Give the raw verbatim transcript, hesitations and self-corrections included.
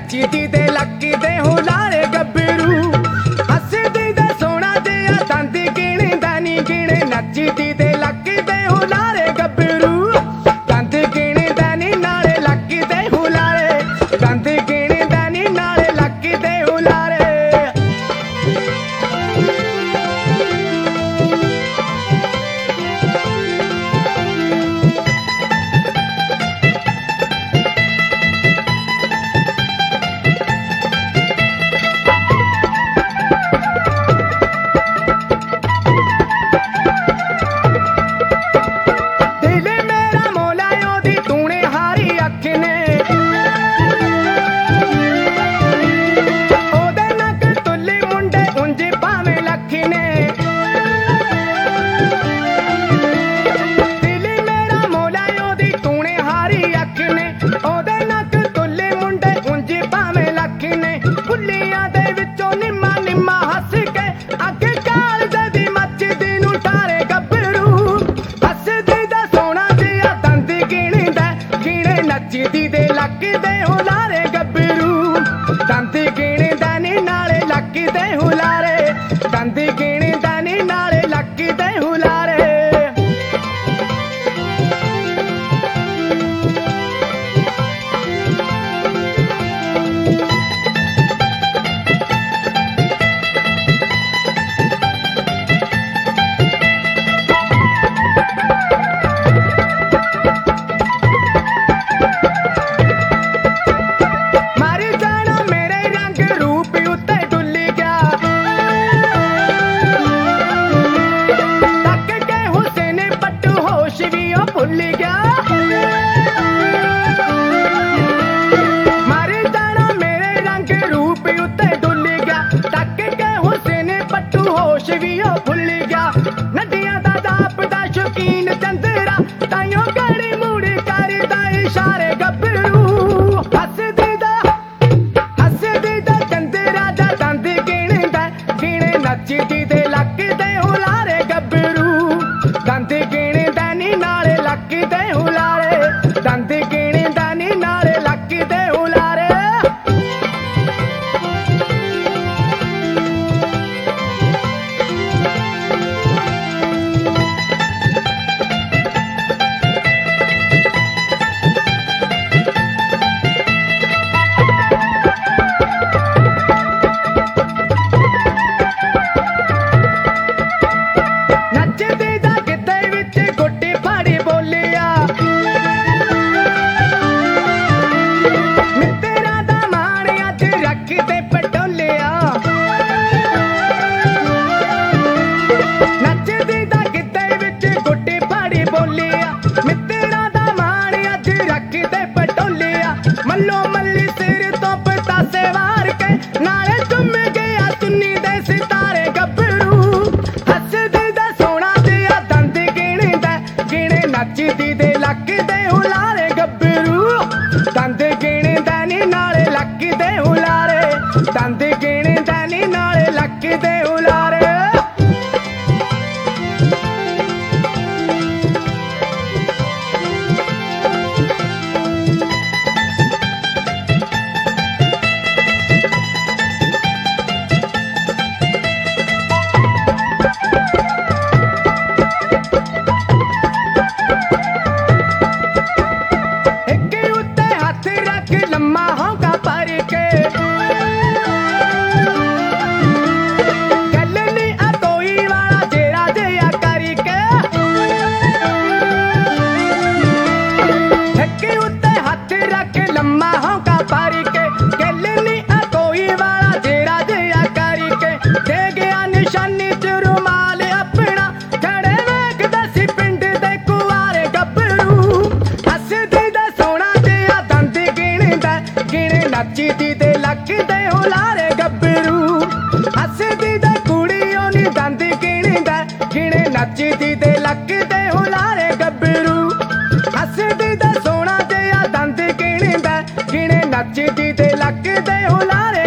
ਨੱਚਦੀ ਦੇ ਲੱਕੀ ਦੇ ਹੁਲਾਰੇ ਗੱਭਰੂ ਹੱਸਦੀ ਦੇ ਸੋਹਣਾ ਜਿਹਾ ਦੰਦ ਗਿਣਦਾ ਨੀ ਗਿਣੇ ਨੱਚਦੀ ਦੇ ਲੱਕੀ ਦੇ ਹੁਲਾਰੇ ਗੱਭਰੂ ਦੰਦ ਗਿਣਦਾ ਨੀ ਨਾਲੇ ਲੱਕੀ ਦੇ ਹੁਲਾਰੇ ਦੰਦ ਗਿਣਦਾ ਨੀ ਨਾਲੇ ਲੱਕੀ ਦੇ ਹੁਲਾਰੇ ਨੱਚਦੀ ਦੇ ਲੱਕੀ ਦੇ ਹੁਲਾਰੇ ਗੱਭਰੂ ਦੰਦ ਗਿਣਦਾ ਨੀ ਨਾਲੇ ਲੱਕੀ ਦੇ ਹੁਲਾਰੇ ਦੰਦ ਗਿਣਦਾ ਨੀ ਨਾਲੇ ਲੱਕੀ ਦੇ ਹੁਲਾਰੇ ਨੱਡੀਆਂ ਦਾ ਜਾਪ ਦਾ ਸ਼ੌਕੀਨ ਚੰਦਰਾ ਤਾਈਓ ਗੜੀ ਮੂੜੀ ਕਰਦਾ ਇਸ਼ਾਰੇ ਗੱਭਰੂ ਹੱਸਦੀ ਦਾ ਹੱਸਦੀ ਦਾ ਚੰਦਰਾ ਦਾ ਦੰਦ ਗਿਣਦਾ ਗਿਣੇ ਨੱਚਦੀ ਦੇ ਲੱਕੀ ਦੇ ਹੁਲਾਰੇ ਗੱਭਰੂ ਦੰਦ ਗਿਣਦਾ ਨੀ ਨਾਲੇ ਲੱਕੀ ਦੇ ਹੁਲਾਰੇ ਦੰਦ ਗਿਣਦਾ ਨੀ ਨਾਲੇ ਲੱਕੀ ਦੇ ਹੁਲਾਰੇ ਮੱਲੋ ਮੱਲੀ ਸਿਰ ਤੋਂ ਪਤਾਸੇ ਵਾਰ ਕੇ ਨਾਲੇ ਚੁੰਮ ਗਿਆ ਚੁੰਨੀ ਦੇ ਸਿਤਾਰੇ ਗੱਭਰੂ ਹੱਸਦੀ ਦਾ ਸੋਹਣਾ ਜਿਹਾ ਦੰਦ ਗਿਣਦਾ ਗਿਣੇ ਨੱਚਦੀ ਦੇ ਲੱਕੀ ਦੇ ਹੁਲਾਰੇ ਗੱਭਰੂ ਦੰਦ ਗਿਣਦਾ ਨੀ ਨਾਲੇ ਲੱਕੀ ਦੇ ਹੁਲਾਰੇ ਦੰਦ ਗਿਣਦਾ ਨੀ ਨਾਲੇ ਲੱਕੀ ਦੇ ਹੁਲਾਰੇ लम्मा होगा पर के गलनी अतोई वाला जेरा जया करी के धक्के उत्ते हाथ रख लम्मा होगा पर के गलनी अतोई वाला जेरा जया करी के दे गया निशानी च रुमाल अपना खड़े वेख दसी पिंड दे कुआरे गभरू हसदी दा सोना जिहा दंद गिणे नੱਚਦੀ ਦੇ ਲੱਕੀ ਦੇ ਹੁਲਾਰੇ ਗੱਭਰੂ ਹੱਸਦੀ ਦੇ ਕੁੜੀਓ ਨੀ ਦੰਦ ਗਿਣਦਾ ਗਿਣੇ ਨੱਚਦੀ ਦੇ ਲੱਕੀ ਦੇ ਹੁਲਾਰੇ ਗੱਭਰੂ ਹੱਸਦੀ ਦੇ ਸੋਹਣਾ ਜਿਹਾ ਦੰਦ ਗਿਣਦਾ ਗਿਣੇ ਨੱਚਦੀ ਦੇ ਲੱਕੀ ਦੇ ਹੁਲਾਰੇ